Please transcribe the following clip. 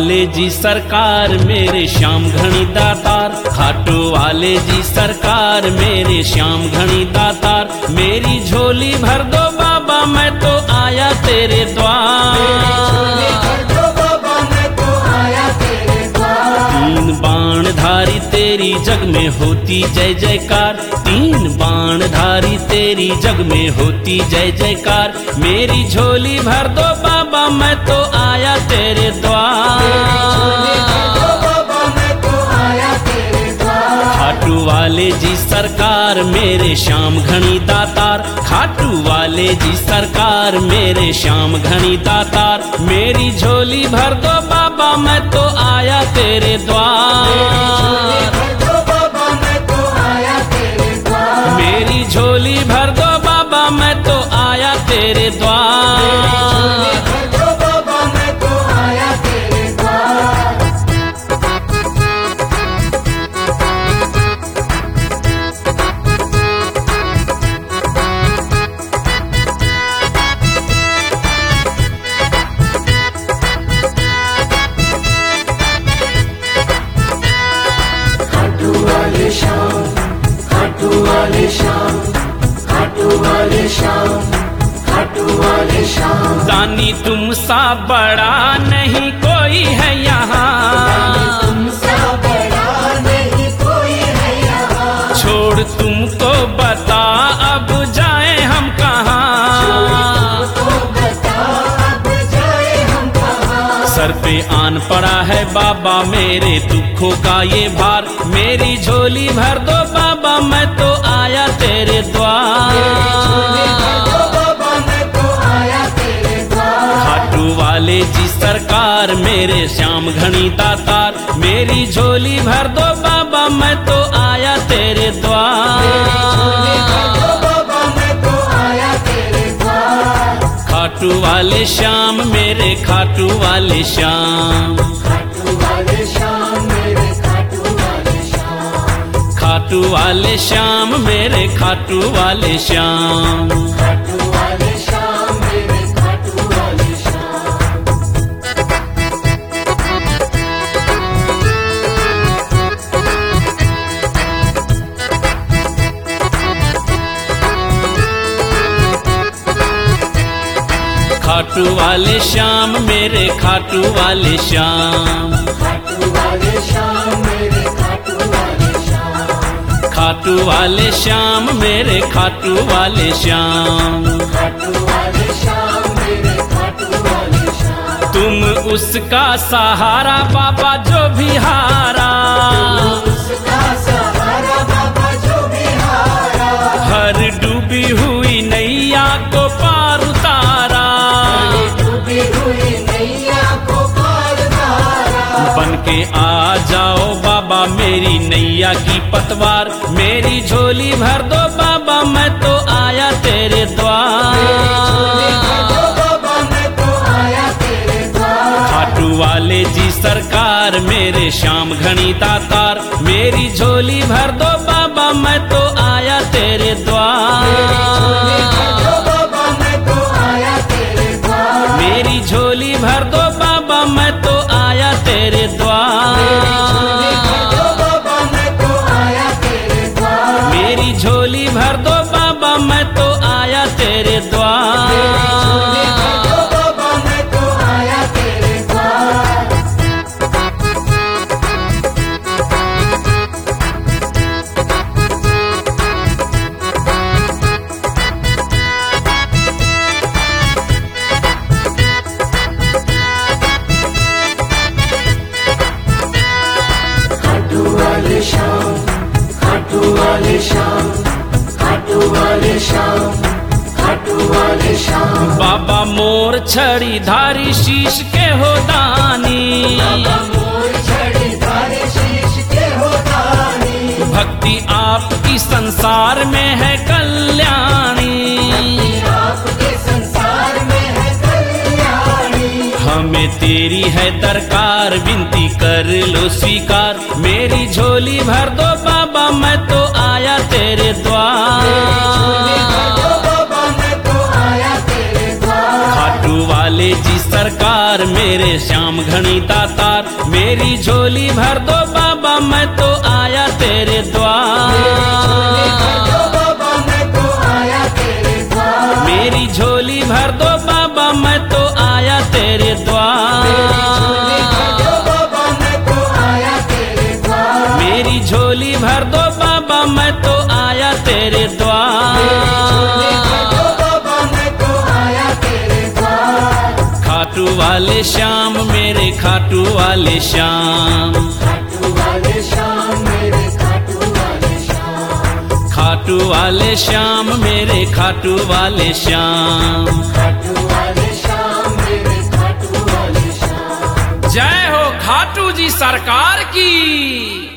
वाले जी सरकार मेरे श्याम घनी दातार, खाटू वाले जी सरकार मेरे श्याम घनी दातार। मेरी झोली भर दो बाबा मैं तो आया तेरे द्वार। तीन बाण धारी तेरी जग में होती जय जयकार, तीन बाण धारी तेरी जग में होती जय जयकार। मेरी झोली भर दो बाबा मैं तो आया तेरे द्वार। खाटू वाले जी सरकार मेरे श्याम घनी दातार, खाटू वाले जी सरकार मेरे श्याम घनी दातार। मेरी झोली भर दो बाबा मैं तो आया तेरे द्वार। मेरी झोली भर दो बाबा मैं तो आया तेरे द्वार। दानी तुम सा बड़ा नहीं कोई है यहाँ, छोड़ तुमको बता अब जाए हम कहाँ। सर पे आन पड़ा है बाबा मेरे दुखों का ये भार। मेरी झोली भर दो बाबा मैं तो आया तेरे द्वार। खाटू वाले जी सरकार मेरे श्याम घनी दातार। मेरी झोली भर दो बाबा मैं तो आया तेरे द्वार। खाटू वाले श्याम मेरे खाटू वाले श्याम, खाटू वाले श्याम मेरे खाटू वाले श्याम। खाटू वाले श्याम मेरे खाटू वाले श्याम, खाटू वाले श्याम मेरे खाटू वाले श्याम। तुम उसका सहारा बाबा जो भी हारा, हर डूबी हुई नैया को पार उतारा। बन के आ जाओ बाबा मेरी नैया की पतवार। मेरी झोली भर दो बाबा मैं तो आया तेरे द्वार। खाटू वाले जी सरकार मेरे श्याम घनी दातार। मेरी झोली भर दो बाबा मैं तो आया तेरे द्वार। मेरी झोली भर दो बाबा मैं तो आया तेरे द्वार। मेरी झोली भर दो बाबा मैं तो आया तेरे द्वार। बाबा मोर छड़ी धारी शीश के हो दानी, भक्ति आपकी संसार में है कल्याणी। हमें तेरी है दरकार विनती कर लो स्वीकार। मेरी झोली भर दो बाबा मैं तो आया तेरे द्वार। खाटू वाले जी सरकार मेरे श्याम घनी दातार। मेरी झोली भर दो बाबा मैं तो आया तेरे द्वार। मेरी झोली भर दो बाबा मैं तो आया तेरे द्वार। मेरी झोली भर दो बाबा मैं तो आया तेरे द्वार। खाटू वाले श्याम मेरे खाटू वाले श्याम। खाटू वाले श्याम मेरे खाटू वाले श्याम। जय हो खाटू जी सरकार की।